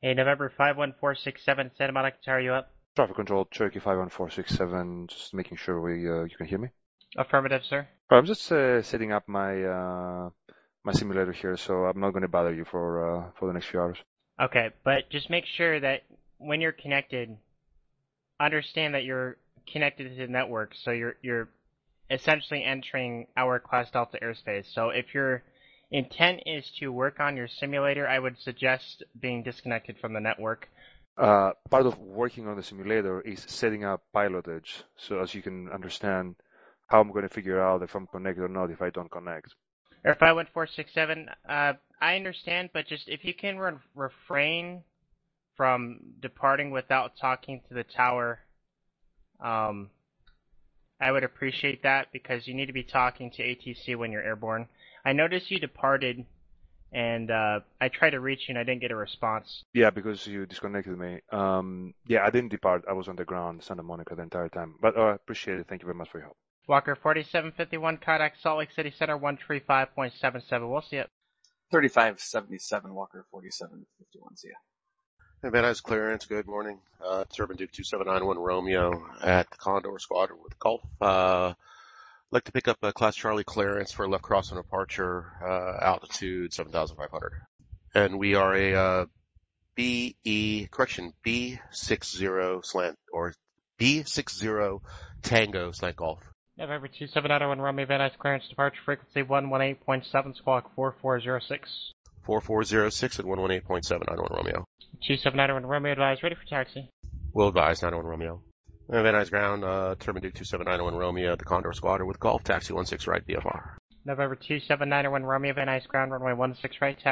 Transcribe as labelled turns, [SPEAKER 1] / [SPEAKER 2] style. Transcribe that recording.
[SPEAKER 1] Hey, November 51467, Santa Monica, how are you up?
[SPEAKER 2] Traffic control, Cherokee 51467, just making sure you can hear me.
[SPEAKER 1] Affirmative, sir.
[SPEAKER 2] I'm just setting up my simulator here, so I'm not going to bother you for the next few hours.
[SPEAKER 1] Okay, but just make sure that when you're connected, understand that you're connected to the network, so you're essentially entering our Class Delta airspace. So if your intent is to work on your simulator, I would suggest being disconnected from the network.
[SPEAKER 2] Part of working on the simulator is setting up pilotage, so as you can understand how I'm going to figure out if I'm connected or not if I don't connect.
[SPEAKER 1] Or 51467, I understand, but just if you can refrain from departing without talking to the tower, I would appreciate that because you need to be talking to ATC when you're airborne. I noticed you departed, and I tried to reach you and I didn't get a response.
[SPEAKER 2] Yeah, because you disconnected me. Yeah, I didn't depart. I was on the ground, Santa Monica, the entire time. But I appreciate it. Thank you very much for your help.
[SPEAKER 1] Walker 4751, contact Salt Lake City Center 135.77. We'll see it.
[SPEAKER 3] 3577 Walker 4751. See ya.
[SPEAKER 4] Hey, Van Nuys clearance. Good morning. It's Urban Duke 2791 Romeo at the Condor Squadron with Gulf. Like to pick up a Class Charlie clearance for left crossing departure, altitude 7,500. And we are a B60 slant, or B60 Tango slant Golf.
[SPEAKER 1] November 27901 Romeo Van Nuys clearance departure frequency 118.7 squawk 4406.
[SPEAKER 4] 4406 and 118.791 Romeo.
[SPEAKER 1] 27901 Romeo advise ready for taxi.
[SPEAKER 4] Will advise 91 Romeo. Van Nuys ground, Turbine Duke 2791 Romeo, the Condor Squadron with Golf, taxi 16 right, VFR.
[SPEAKER 1] November 27901 Romeo Van Nuys ground runway 16 right taxi.